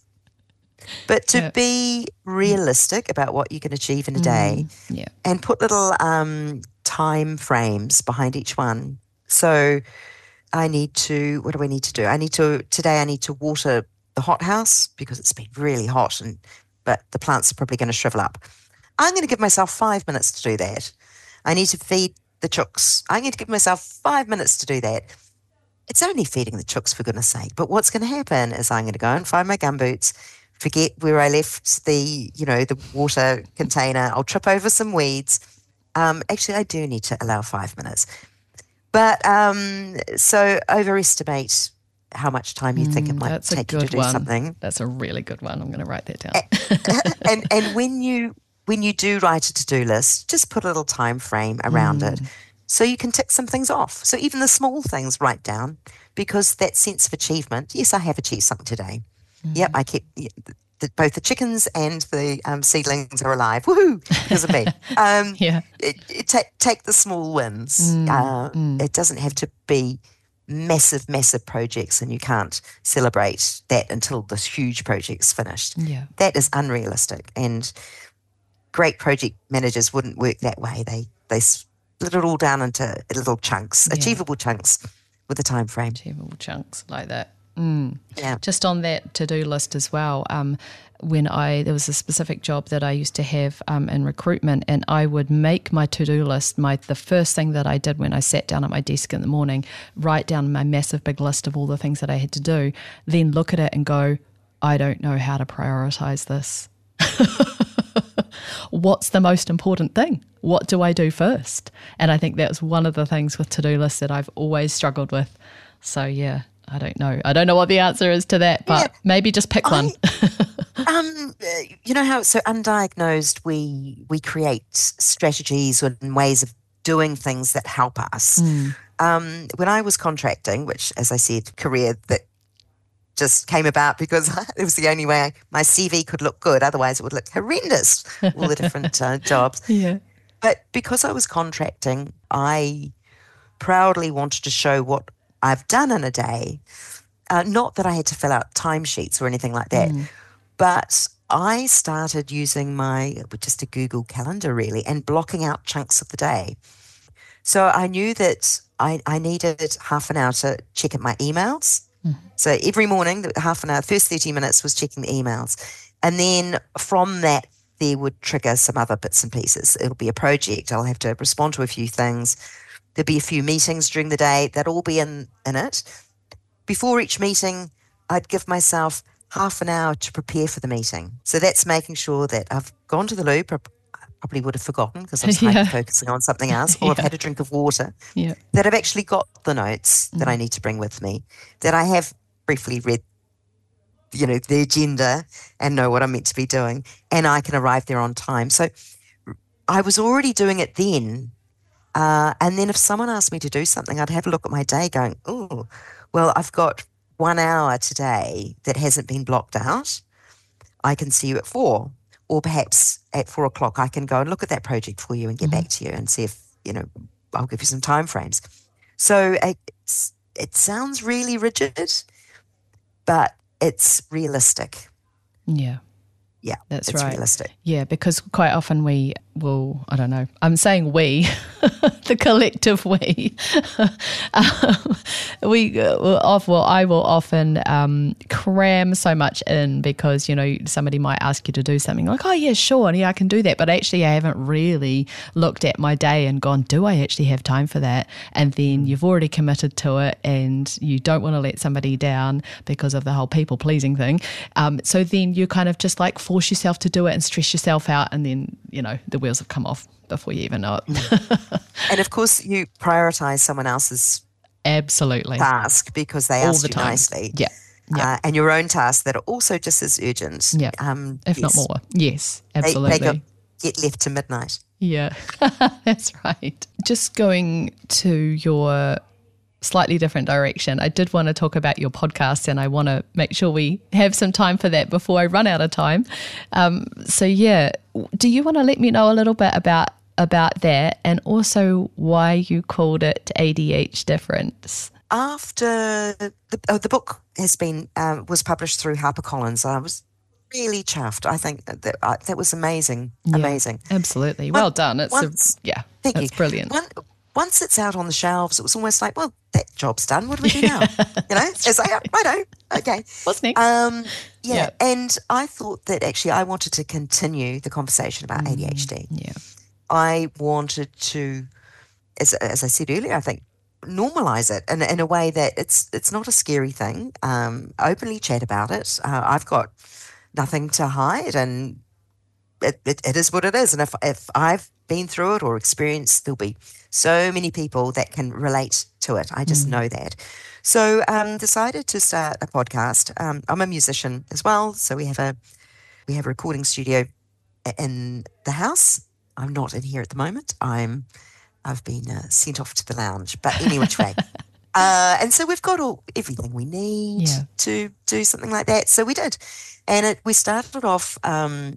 But to yeah. be realistic about what you can achieve in a day mm, yeah. and put little um, time frames behind each one. So I need to, what do I need to do? I need to, today I need to water the hothouse because it's been really hot and but the plants are probably going to shrivel up. I'm going to give myself five minutes to do that. I need to feed the chooks. I need to give myself five minutes to do that. It's only feeding the chooks, for goodness sake. But what's going to happen is I'm going to go and find my gumboots, forget where I left the, you know, the water container. I'll trip over some weeds. Um, actually, I do need to allow five minutes. But um, so overestimate how much time you think it might That's take you to do one. something. That's a really good one. I'm going to write that down. and and when you when you do write a to-do list, just put a little time frame around mm. it so you can tick some things off. So even the small things, write down, because that sense of achievement, yes, I have achieved something today. Mm. Yep, I kept the, both the chickens and the um, seedlings are alive. Woohoo! Because of me. Um, yeah. It, it take take the small wins. Mm. Uh, mm. It doesn't have to be massive, massive projects, and you can't celebrate that until this huge project's finished. Yeah. That is unrealistic, and great project managers wouldn't work that way. They they split it all down into little chunks, yeah. achievable chunks with a time frame. Achievable chunks like that. Mm. Yeah. Just on that to-do list as well, um, when I, there was a specific job that I used to have um, in recruitment, and I would make my to-do list, my the first thing that I did when I sat down at my desk in the morning, write down my massive big list of all the things that I had to do, then look at it and go, I don't know how to prioritize this. What's the most important thing? What do I do first? And I think that's one of the things with to-do lists that I've always struggled with. So yeah, I don't know. I don't know what the answer is to that, but yeah, maybe just pick I, one. um, you know how so undiagnosed we we create strategies and ways of doing things that help us. Mm. Um, when I was contracting, which, as I said, career that just came about because it was the only way I, my C V could look good. Otherwise, it would look horrendous, all the different uh, jobs. Yeah. But because I was contracting, I proudly wanted to show what I've done in a day. Uh, not that I had to fill out timesheets or anything like that, mm. but I started using my, just a Google Calendar really, and blocking out chunks of the day. So I knew that I, I needed half an hour to check at my emails. Mm. So every morning, half an hour, first thirty minutes was checking the emails. And then from that, there would trigger some other bits and pieces. It'll be a project. I'll have to respond to a few things. There'll be a few meetings during the day. That'll all be in, in it. Before each meeting, I'd give myself half an hour to prepare for the meeting. So that's making sure that I've gone to the loo. I probably would have forgotten because I was yeah. focusing on something else, or yeah. I've had a drink of water. Yeah. That I've actually got the notes mm. that I need to bring with me, that I have briefly read, you know, the agenda and know what I'm meant to be doing, and I can arrive there on time. So I was already doing it then. Uh, and then if someone asked me to do something, I'd have a look at my day going, oh, well, I've got one hour today that hasn't been blocked out. I can see you at four. Or perhaps at four o'clock, I can go and look at that project for you and get mm-hmm. back to you and see if, you know, I'll give you some time frames. So it's, it sounds really rigid, but it's realistic. Yeah. Yeah, that's it's right. realistic. Yeah, because quite often we will, I don't know, I'm saying we, the collective we, um, we will off, well, I will often um, cram so much in because, you know, somebody might ask you to do something like, oh, yeah, sure, and yeah, I can do that. But actually, I haven't really looked at my day and gone, do I actually have time for that? And then you've already committed to it and you don't want to let somebody down because of the whole people pleasing thing. Um, so then you kind of just like force yourself to do it and stress yourself out, and then, you know, the wheels have come off before you even know it. And of course you prioritize someone else's absolutely task because they all asked the you time. nicely. Yeah. Yeah. Uh, and your own tasks that are also just as urgent. Yeah. Um, if yes. not more. Yes, absolutely. They, they, got, get left to midnight. Yeah, that's right. Just going to your slightly different direction, I did want to talk about your podcast, and I want to make sure we have some time for that before I run out of time. Um, so yeah, do you want to let me know a little bit about about that, and also why you called it A D H Difference? After the, oh, the book has been um, was published through HarperCollins, I was really chuffed. I think that uh, that was amazing, Yeah, amazing. Absolutely, well One, done. It's once, a, yeah, thank that's you. brilliant. One, once it's out on the shelves, it was almost like, well, that job's done. What do we do now? You know, it's like, oh, righto, okay. What's next? Um, yeah, Yeah. and I thought that actually I wanted to continue the conversation about A D H D. Yeah, I wanted to, as as I said earlier, I think normalize it in in a way that it's it's not a scary thing. Um, openly chat about it. Uh, I've got nothing to hide, and it, it, it is what it is. And if if I've been through it or experienced, there'll be so many people that can relate to it. I just Mm. know that. So um, decided to start a podcast. Um, I'm a musician as well, so we have a we have a recording studio in the house. I'm not in here at the moment. I'm I've been uh, sent off to the lounge, but any which way. Uh, and so we've got all everything we need Yeah. to do something like that. So we did, and it, we started off. Um,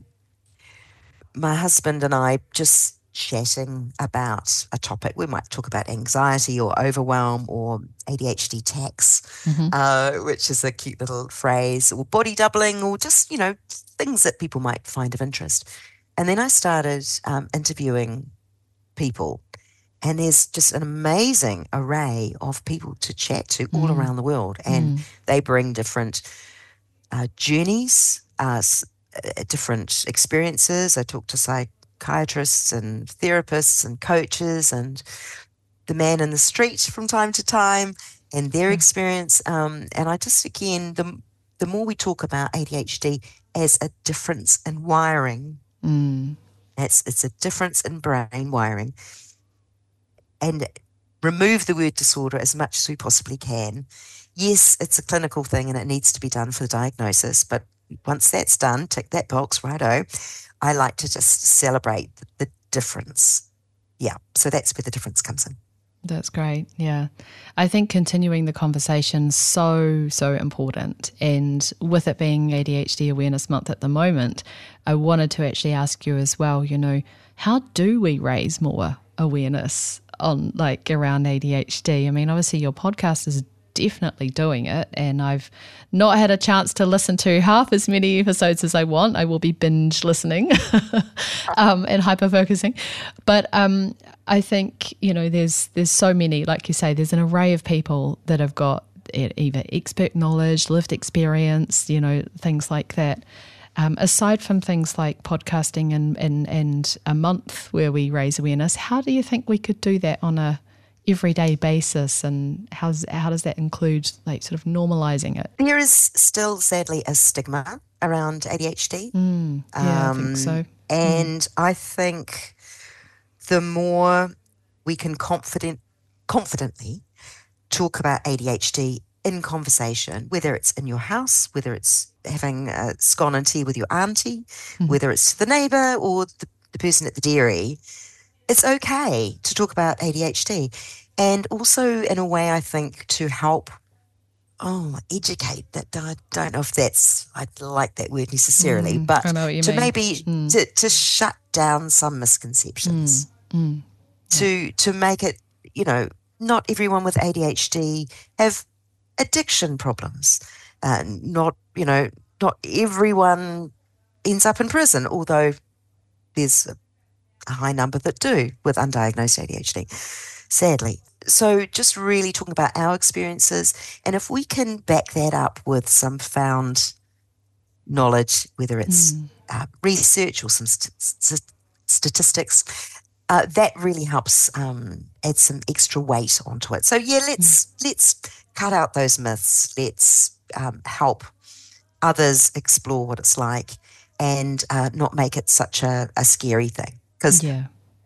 my husband and I just chatting about a topic. We might talk about anxiety or overwhelm or A D H D tax, Mhm. uh, which is a cute little phrase, or body doubling, or just, you know, things that people might find of interest. And then I started um, interviewing people, and there's just an amazing array of people to chat to all Mm. around the world, and Mm. they bring different uh, journeys, uh, s- uh, different experiences. I talk to psychiatrists and therapists and coaches and the man in the street from time to time and their Mm. experience. Um, and I just, again, the, the more we talk about A D H D as a difference in wiring, Mm. it's, it's a difference in brain wiring, and remove the word disorder as much as we possibly can. Yes, it's a clinical thing and it needs to be done for the diagnosis, but once that's done, tick that box, righto. I like to just celebrate the, the difference. Yeah, so that's where the difference comes in. That's great. Yeah. I think continuing the conversation is so, so important. And with it being A D H D Awareness Month at the moment, I wanted to actually ask you as well, you know, how do we raise more awareness on like around A D H D? I mean, obviously your podcast is definitely doing it, and I've not had a chance to listen to half as many episodes as I want. I will be binge listening um, and hyper focusing, but um, I think, you know, there's there's so many, like you say, there's an array of people that have got either expert knowledge, lived experience, you know, things like that. Um, aside from things like podcasting and, and and a month where we raise awareness, how do you think we could do that on a everyday basis, and how's how does that include like sort of normalizing it? There is still, sadly, a stigma around A D H D. Mm, yeah, I think Um, so. And mm. I think the more we can confident, confidently talk about A D H D in conversation, whether it's in your house, whether it's having a scone and tea with your auntie, Mm-hmm. whether it's the neighbour or the, the person at the dairy, it's okay to talk about A D H D. And also in a way, I think, to help, oh, educate, that I don't know if that's, I like that word necessarily, Mm, but I know what you to mean. maybe Mm. to, to shut down some misconceptions, Mm, to to make it, you know, not everyone with A D H D have addiction problems. Uh, not, you know, not everyone ends up in prison, although there's a, a high number that do with undiagnosed A D H D, sadly. So just really talking about our experiences, and if we can back that up with some found knowledge, whether it's Mm. uh, research or some st- st- statistics, uh, that really helps um, add some extra weight onto it. So yeah, let's mm. let's cut out those myths. Let's um, help others explore what it's like, and uh, not make it such a, a scary thing. Because yeah.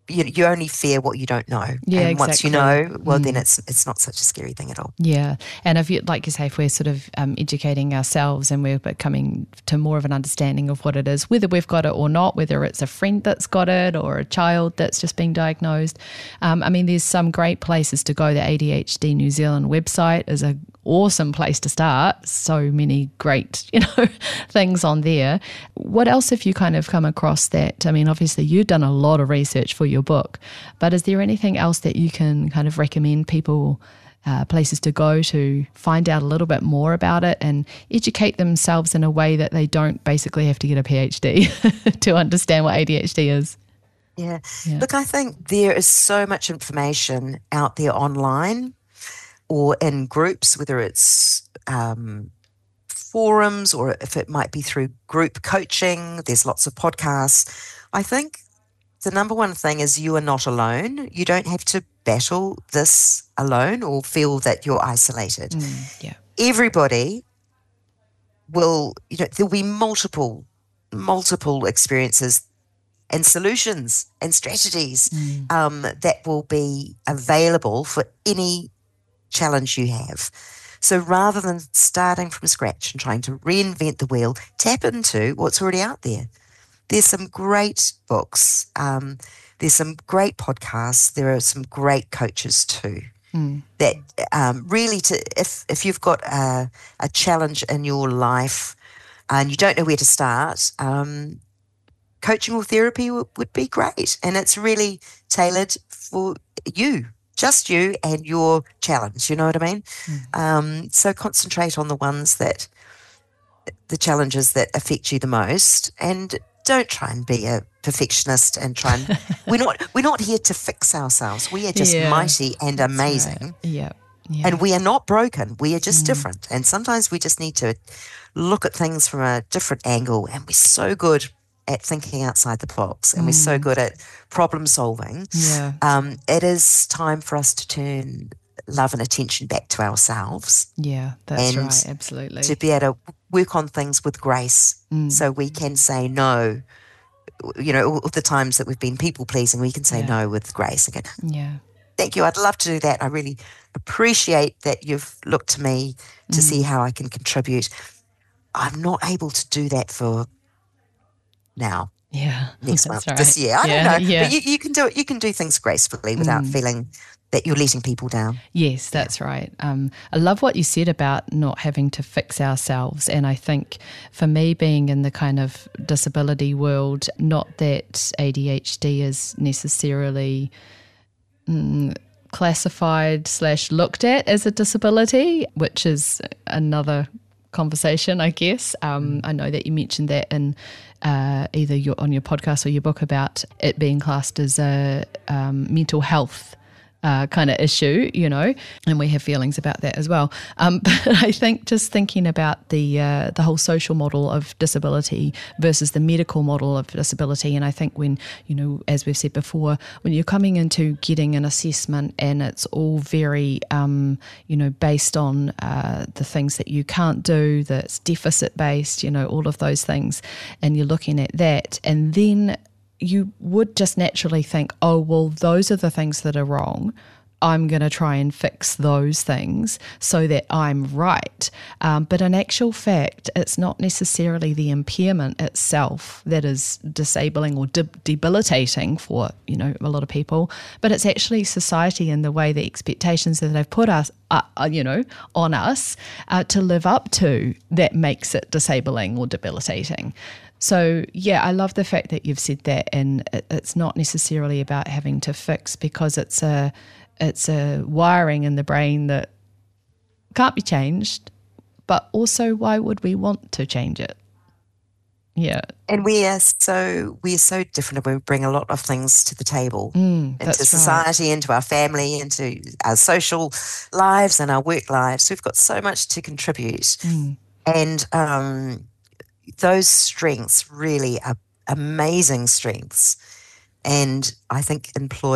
you, you only fear what you don't know. Yeah, and exactly. once you know, well, mm. then it's it's not such a scary thing at all. Yeah. And if you, like you say, if we're sort of um, educating ourselves and we're coming to more of an understanding of what it is, whether we've got it or not, whether it's a friend that's got it or a child that's just been diagnosed. Um, I mean, there's some great places to go. The A D H D New Zealand website is a awesome place to start. So many great, you know, things on there. What else have you kind of come across that, I mean, obviously you've done a lot of research for your book, but is there anything else that you can kind of recommend people, uh, places to go to find out a little bit more about it and educate themselves in a way that they don't basically have to get a PhD to understand what A D H D is? Yeah. Yeah. Look, I think there is so much information out there online or in groups, whether it's um, forums or if it might be through group coaching. There's lots of podcasts. I think the number one thing is you are not alone. You don't have to battle this alone or feel that you're isolated. Mm, yeah. Everybody will, you know, there'll be multiple, multiple experiences and solutions and strategies Mm. um, that will be available for any challenge you have. So rather than starting from scratch and trying to reinvent the wheel, tap into what's already out there. There's some great books. Um, there's some great podcasts. There are some great coaches too. Mm. That um, really, to if if you've got a, a challenge in your life and you don't know where to start, um, coaching or therapy w- would be great. And it's really tailored for you. Just you and your challenge, you know what I mean? Mm. Um, so concentrate on the ones that, the challenges that affect you the most, and don't try and be a perfectionist and try and, we're not we're not here to fix ourselves. We are just Yeah, mighty and that's amazing. right. Yeah. Yeah. And we are not broken. We are just Mm. different. And sometimes we just need to look at things from a different angle, and we're so good at thinking outside the box, and we're so Mm. good at problem solving. Yeah. Um, it is time for us to turn love and attention back to ourselves, Yeah, that's and right. Absolutely. to be able to work on things with grace, Mm. so we can say no. You know, all the times that we've been people pleasing, we can say Yeah. no with grace again. Yeah. Thank you. I'd love to do that. I really appreciate that you've looked to me to Mm. see how I can contribute. I'm not able to do that for now, Yeah. next That's month, right. this year. I Yeah, don't know. yeah. But you, you can do it. You can do things gracefully without Mm. feeling that you're letting people down. Yes, that's right. Um, I love what you said about not having to fix ourselves. And I think for me, being in the kind of disability world, not that A D H D is necessarily mm, classified slash looked at as a disability, which is another conversation, I guess. Um, I know that you mentioned that in uh, either your, on your podcast or your book about it being classed as a um, mental health Uh, kind of issue, you know, and we have feelings about that as well. Um, but I think just thinking about the uh, the whole social model of disability versus the medical model of disability, and I think when, you know, as we've said before, when you're coming into getting an assessment and it's all very, um, you know, based on uh, the things that you can't do, that's deficit based, you know, all of those things, and you're looking at that, and then you would just naturally think, oh, well, those are the things that are wrong. I'm going to try and fix those things so that I'm right. Um, but in actual fact, it's not necessarily the impairment itself that is disabling or de- debilitating for, you know, a lot of people, but it's actually society and the way the expectations that they've put us, uh, uh, you know, on us uh, to live up to that makes it disabling or debilitating. So, yeah, I love the fact that you've said that, and it, it's not necessarily about having to fix, because it's a it's a wiring in the brain that can't be changed, but also why would we want to change it? Yeah. And we are so we are so different, and we bring a lot of things to the table, Mm, into that's society, right. into our family, into our social lives and our work lives. We've got so much to contribute. Mm. And um, those strengths really are amazing strengths. And I think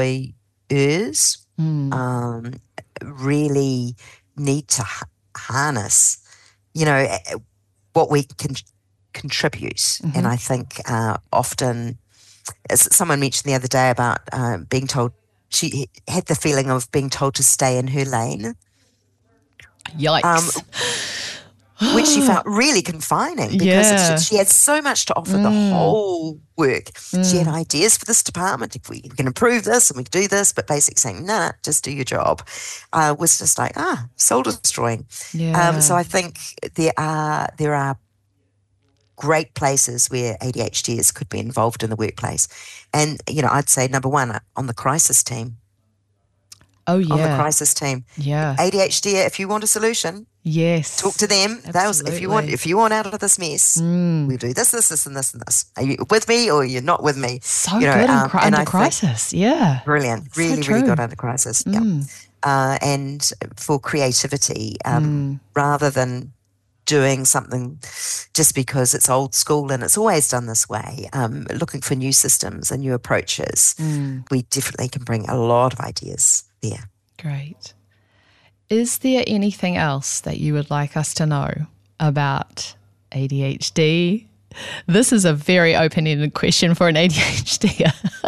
employers Mm. um, really need to ha- harness, you know, what we can contribute. Mm-hmm. And I think uh, often as someone mentioned the other day about uh, being told, she had the feeling of being told to stay in her lane. Yikes. Um, which she felt really confining because Yeah. it's just, she had so much to offer Mm. the whole work. Mm. She had ideas for this department. If we can improve this and we can do this, but basically saying, no, nah, just do your job, uh, was just like, ah, soul destroying. Yeah. Um, so I think there are, there are great places where A D H Ders could be involved in the workplace. And, you know, I'd say number one, on the crisis team. Oh, yeah. On the crisis team. Yeah. A D H D, if you want a solution, yes. talk to them. They'll, if you want, if you want out of this mess, Mm. we'll do this, this, this, and this, and this. Are you with me or you're not with me? So you know, good in um, cri- and under I crisis. Yeah. Brilliant. So Really, true. really good under crisis. Yeah. Mm. Uh, and for creativity, um, Mm. rather than doing something just because it's old school and it's always done this way, um, looking for new systems and new approaches, Mm. we definitely can bring a lot of ideas there. Great. Is there anything else that you would like us to know about A D H D? This is a very open-ended question for an A D H D.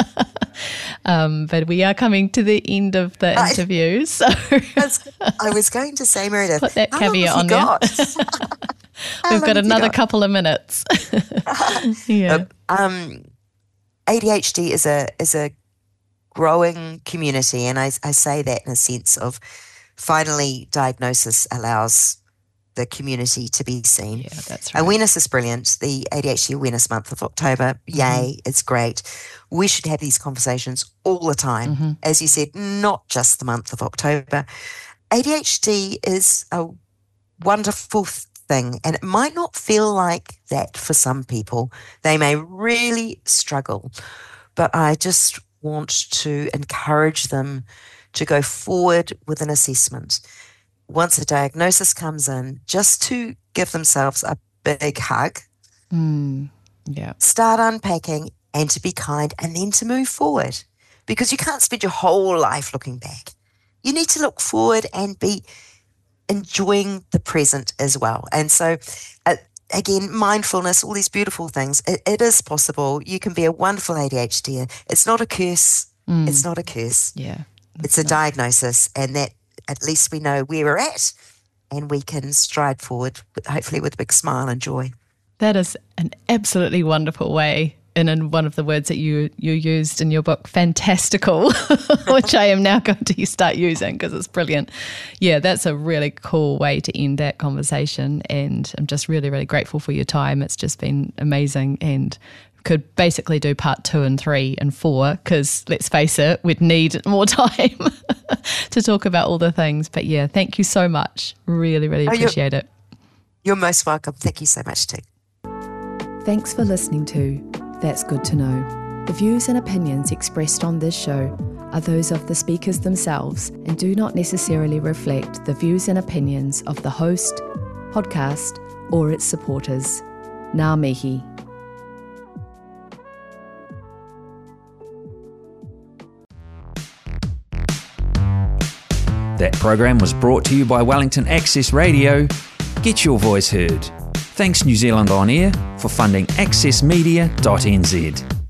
um, but we are coming to the end of the I- interview, so I was going to say, Meredith, put that how long caveat have you on there. got? How We've long got have you another got? couple of minutes. yeah. Um, A D H D is a is a growing community, and I, I say that in a sense of finally diagnosis allows the community to be seen. Yeah, that's right. Awareness is brilliant. The A D H D Awareness Month of October, yay, Mm-hmm. it's great. We should have these conversations all the time. Mm-hmm. As you said, not just the month of October. A D H D is a wonderful thing, and it might not feel like that for some people. They may really struggle, but I just want to encourage them to go forward with an assessment. Once a diagnosis comes in, just to give themselves a big hug, Mm. Yeah. start unpacking and to be kind, and then to move forward, because you can't spend your whole life looking back. You need to look forward and be enjoying the present as well. And so, uh, again, mindfulness, all these beautiful things, it, it is possible. You can be a wonderful A D H D. It's not a curse. Mm. It's not a curse. Yeah. It's a diagnosis, and that at least we know where we're at, and we can stride forward, with, hopefully with a big smile and joy. That is an absolutely wonderful way, and in one of the words that you you used in your book, fantastical, which I am now going to start using because it's brilliant. Yeah, that's a really cool way to end that conversation, and I'm just really, really grateful for your time. It's just been amazing, and could basically do part two and three and four because, let's face it, we'd need more time to talk about all the things. But yeah, thank you so much. Really, really Oh, you're- appreciate it. You're most welcome. Thank you so much, too. Thanks for listening to That's Good to Know. The views and opinions expressed on this show are those of the speakers themselves and do not necessarily reflect the views and opinions of the host, podcast, or its supporters. Ngā mihi. That program was brought to you by Wellington Access Radio. Get your voice heard. Thanks New Zealand On Air for funding access media dot n z.